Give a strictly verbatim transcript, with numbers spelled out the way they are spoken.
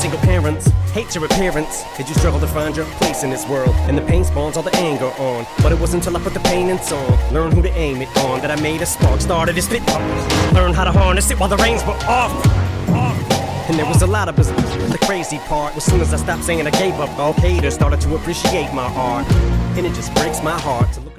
Single parents hate your appearance. Did you struggle to find your place in this world? And the pain spawns all the anger on. But it wasn't until I put the pain in song, learn who to aim it on, that I made a spark, started to spit. Learn how to harness it while the reins were off. And there was a lot of business. The crazy part was soon as I stopped saying I gave up, all haters started to appreciate my art. And it just breaks my heart to look